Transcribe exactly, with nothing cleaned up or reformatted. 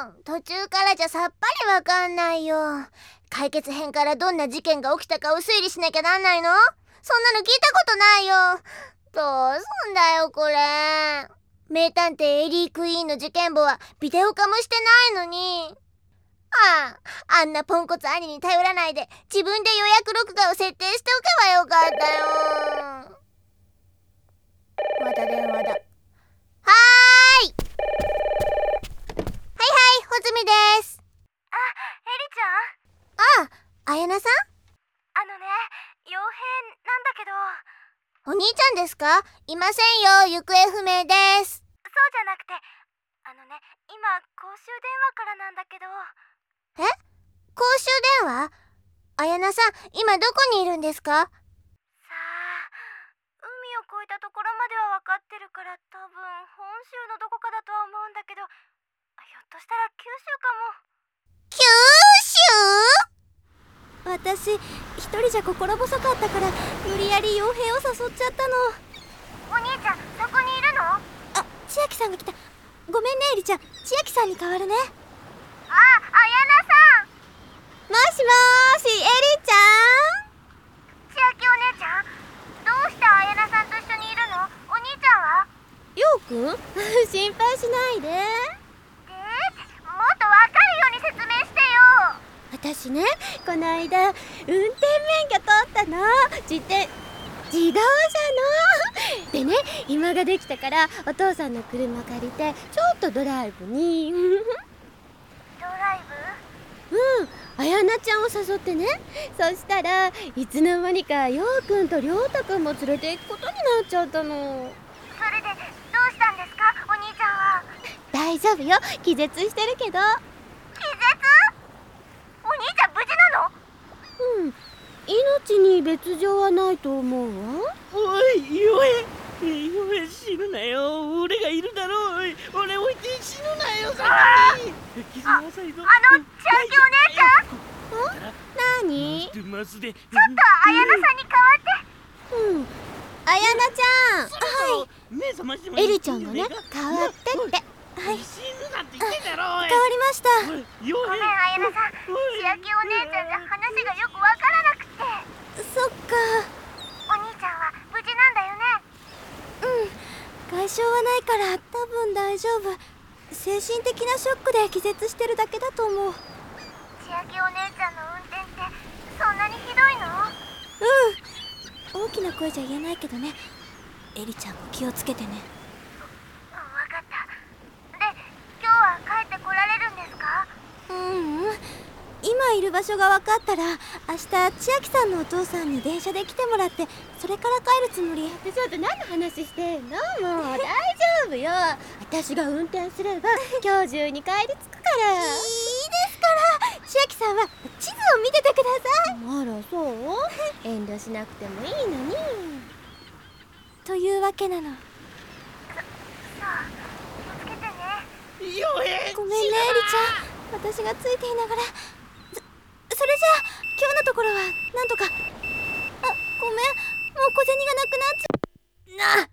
途中からじゃさっぱりわかんないよ。解決編からどんな事件が起きたかを推理しなきゃなんないの？そんなの聞いたことないよ。どうすんだよこれ。名探偵エリー・クイーンの事件簿はビデオ化もしてないのに。ああ、あんなポンコツ兄に頼らないで自分で予約録画を設定しておけばよかったよ。また電話だ。はーい。はいはい、穂積です。 あ、エリちゃん？ ああ、綾菜さん？ あのね、傭兵なんだけど。 お兄ちゃんですか？いませんよ、行方不明です。 そうじゃなくて、あのね、今公衆電話からなんだけど。 え？公衆電話？綾菜さん、今どこにいるんですか？ さあ、海を越えたところまでは分かってるから多分本州のどこかだとは思うんだけど、ひょっとしたら九州かも。 九州？ 私一人じゃ心細かったから無理やり傭兵を誘っちゃったの。 お兄ちゃん、そこにいるの？ あ、千秋さんが来た。ごめんねエリちゃん、千秋さんに代わるね。 あ、綾菜さん。 もしもーし、エリちゃん。 千秋お姉ちゃん、どうして綾菜さんと一緒にいるの？お兄ちゃんは？ ようくん心配しないで。 で、もっと分かるように説明してよ。 私ね、この間運転免許取ったの。自転自動車のでね、今ができたからお父さんの車借りてちょっとドライブにドライブ？ うん、綾菜ちゃんを誘ってね。そしたらいつの間にか陽くんと亮太くんも連れて行くことになっちゃったの。 それでどうしたんですか、お兄ちゃんは？ 大丈夫よ、気絶してるけど。 気絶？お兄ちゃん無事なの？ うん、命に別状はないと思うわ。 おい、ヨエ、ヨエ死ぬなよ。俺がいるだろう。おい、俺置いて死ぬなよ、先に。傷は浅いぞ。 あの、千秋お姉ちゃん。 なに？ ちょっと綾菜さんに代わって。 うん、綾菜ちゃん。 はい。目覚ましてもいい？ エリちゃんがね、変わってって。はい、 死ぬなって言ってんだろ。 変わりました。 ごめん綾菜さん、千秋お姉ちゃんじゃ話がよくわからなくて。 そっか。 お兄ちゃんは無事なんだよね？ うん、外傷はないから多分大丈夫。精神的なショックで気絶してるだけだと思う。 千秋お姉ちゃんの運転ってそんなにひどいの？ うん、大きな声じゃ言えないけどね。エリちゃんも気をつけてね。 わかった。で、今日は帰ってこられるんですか？ ううん、今いる場所が分かったら明日千秋さんのお父さんに電車で来てもらって、それから帰るつもり。で、ちょっと何の話してんの？もう大丈夫よ。私が運転すれば今日中に帰り着くから。いいですから。千秋さんは地図を見ててください。あらそう？遠慮しなくてもいいのに。というわけなの。 そう、気をつけてね。 ヨエ、 ごめんねエリちゃん、私がついていながら。そ, それじゃあ今日のところはなんとか。あ、ごめん、もう小銭がなくなっちゃ。な